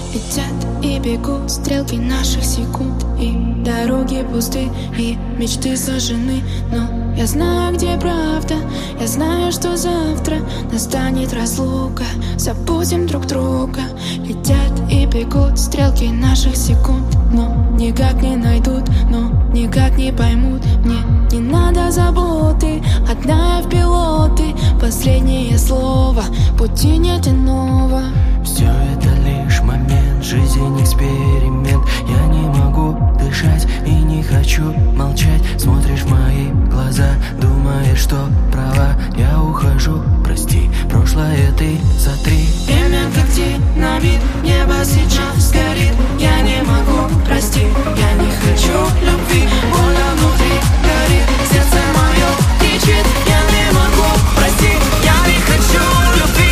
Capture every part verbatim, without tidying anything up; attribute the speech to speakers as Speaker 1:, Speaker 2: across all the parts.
Speaker 1: Летят и бегут стрелки наших секунд, и дороги пусты, и мечты сожжены. Но я знаю, где правда, я знаю, что завтра настанет разлука. Забудем друг друга. Летят и бегут стрелки наших секунд, но никак не найдут, но никак не поймут. Мне не надо заботы, одна я в пилоты. Последнее слово, пути нет иного.
Speaker 2: Все это лишь момент, жизнь эксперимент. Я не могу дышать и не хочу молчать. Смотришь в мои глаза, думаешь, что права. Я ухожу, прости, прошлое ты сотри.
Speaker 1: Время как динамит, небо сейчас горит. Я не могу, прости, я не хочу любви. Больно внутри горит, сердце мое кричит. Я не могу, прости, я не хочу любви.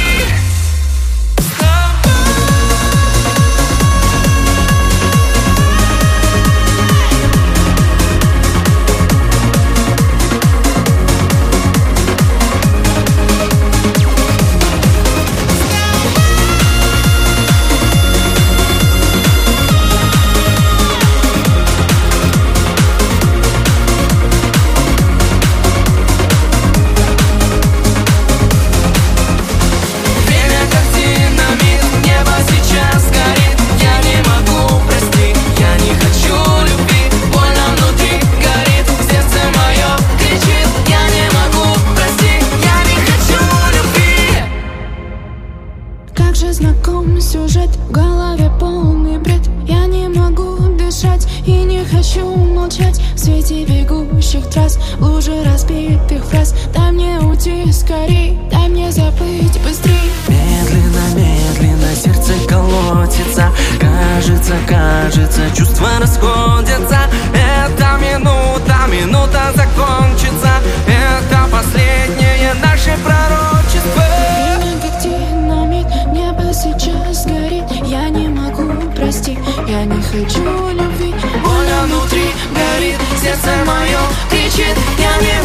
Speaker 1: Как же знаком сюжет, в голове полный бред. Я не могу дышать и не хочу молчать. В свете бегущих трасс, в луже разбитых фраз. Дай мне уйти скорей, дай мне забыть быстрей.
Speaker 2: Медленно, медленно сердце колотится. Кажется, кажется, чувства расходятся. Эта минута, минута закончится. Это последнее наше пророчество.
Speaker 1: Время как динамит, небо сейчас горит. Я не могу, прости, я не хочу любви. Больно внутри горит, сердце мое кричит. Я не